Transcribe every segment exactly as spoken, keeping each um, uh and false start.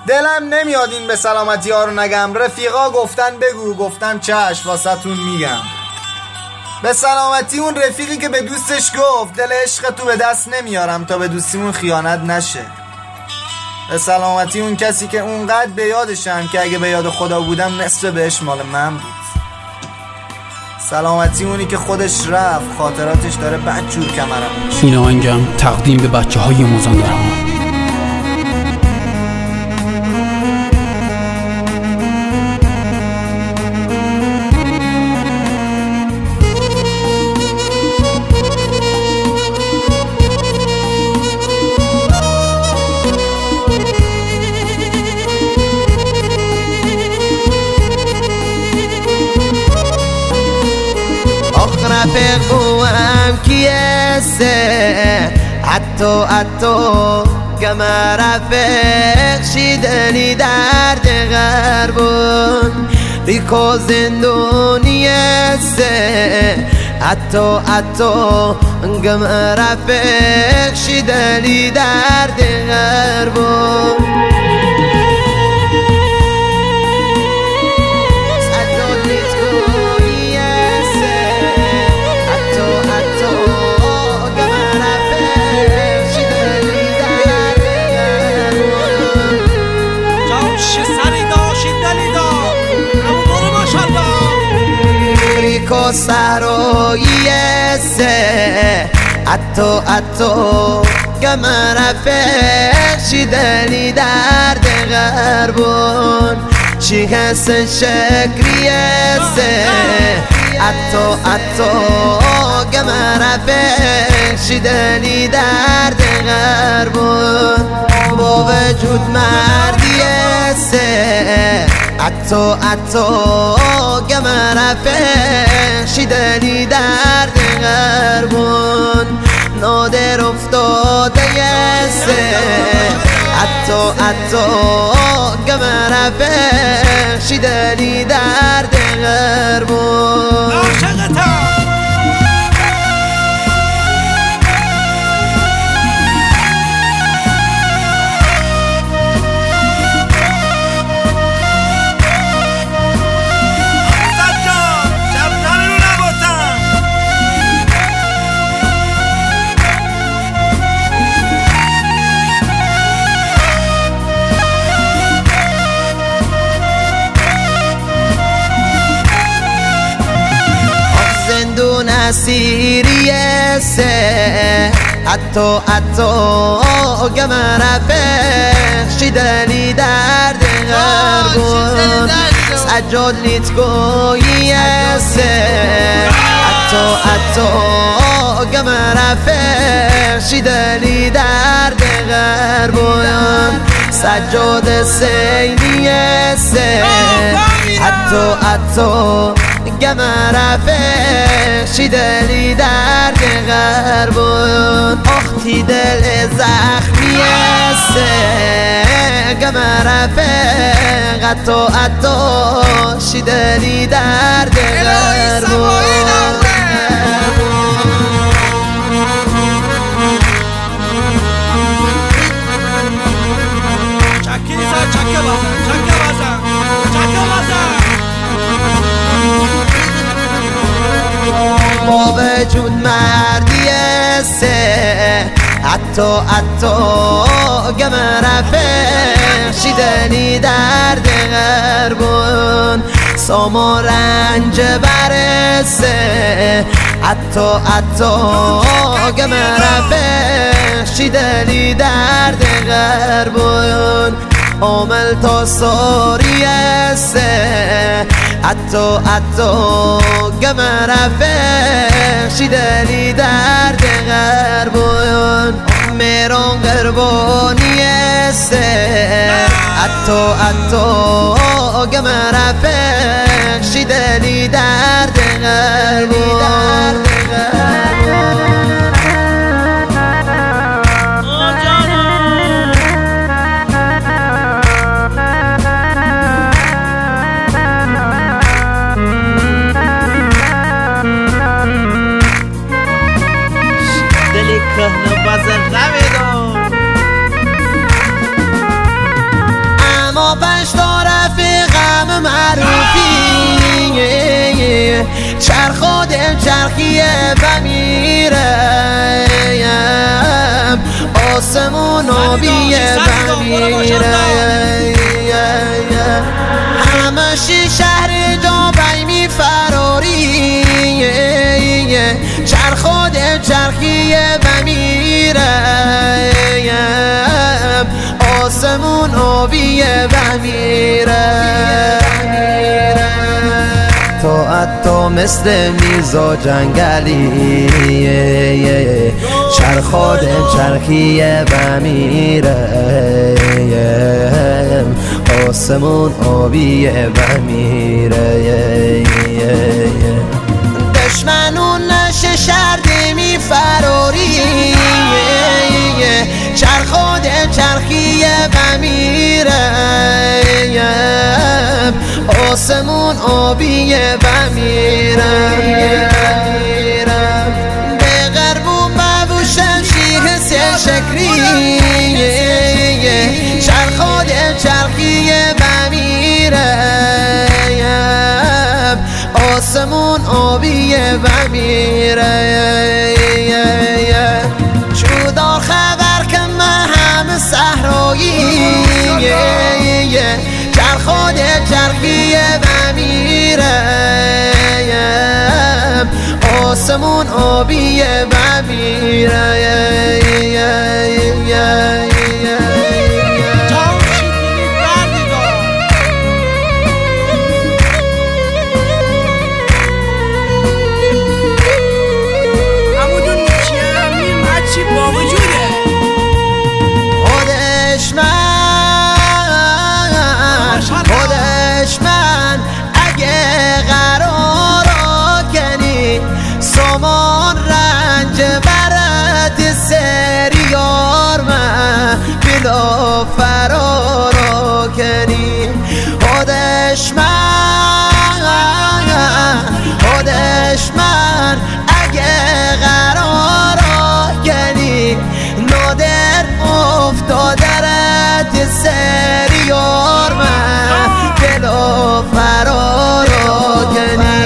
دلم نمیاد این به سلامتی ها رو نگم. رفیقا گفتن بگو، گفتم چشم واسه‌تون میگم. به سلامتی اون رفیقی که به دوستش گفت دل عشق تو به دست نمیارم تا به دوستیمون خیانت نشه. به سلامتی اون کسی که اونقدر به یادشم که اگه به یاد خدا بودم نصف بهش مال من بود. سلامتی اونی که خودش رفت خاطراتش داره بدجور کمرم. این آهنگم تقدیم به بچه های مازندران. رفیق بوام کیسه حتی حتی گم رفیق شیدنی درد غربون ریکو زندونیه سه حتی حتی گم رفیق شیدنی درد غربون کو سراییه سه اتو اتو گم رفیق شیدنی درد غربون چی هست شکریه سه اتو اتو گم رفیق شیدنی درد غربون با وجود مردیه سه اتو اتو گم رفیق شیدنی درد غربون نادر افتاده سه اتو اتو گم رفیق شیدنی درد غربون سیریه سه اتو اتو گم رفیق شیدنی درد غربون سجاد لیت گوییه سه اتو اتو گم رفیق شیدنی درد غربون سجاد سینیه سه اتو اتو گم رفیق شیدنی درد غربون اختی دل زخمیه سه گم رفیق اتو اتو شیدنی درد غربون با وجود مردیه سه اتو اتو گم رفیق شیدنی درد غربون ساما رنج برسه اتو اتو گم رفیق شیدنی درد غربون عامل تا ساریه سه اتو اتو گم رفیق شیدنی درد غربون میرون غربانیه سه اتو اتو گم رفیق شیدنی درد غربون چرخ دل چرخیه و میرم آسمون آبیه و میرم همشی شهر جابی می فراری چرخ دل چرخیه و میرم آسمون آبیه و میرم تو اتو مثل میزا جنگلی چرخ دل چرخیه و میرم آسمون آبیه و میره دشمنون نشه شرده می فراری چرخ دل چرخیه و میرم آسمون آبیه و میرم به غرب و مبوشم شیه سه شکری چرخ دل چرخیه و میرم آسمون آبیه و میرم چودار خبر که من همه صحرایی چرخ دل چرخیه و میرم آسمون آبیه و میرم خودش من اگه قرار کنی سامان رنج برد سریار من بلا فرار کنی خودش من خودش من اگه قرار کنی نادر افتادرد سریار من بلا فرار کنی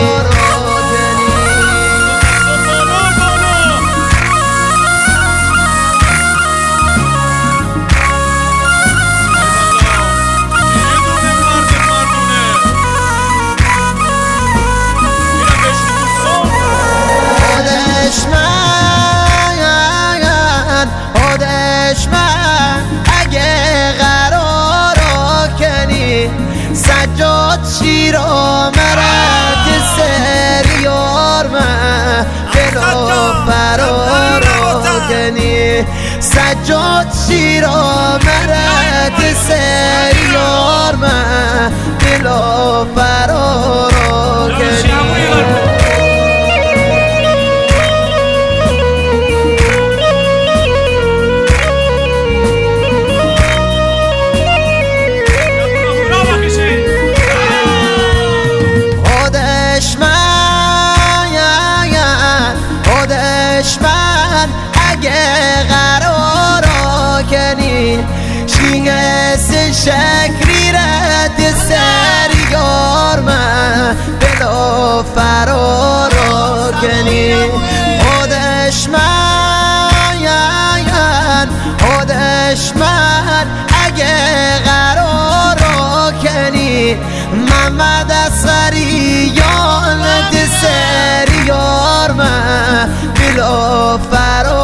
خودش من خودش من اگه قرار کنی سجاد شیرا مرد سریار من بلا فرار کنی سجاد شیرا مرد سریار من بلا فرار کنی من اگه قرار کنی شیعه شکری رد سریار من بلا فرار کنی خودش من خودش من اگه قرار کنی محمد اصغریان سریار من بلا فرار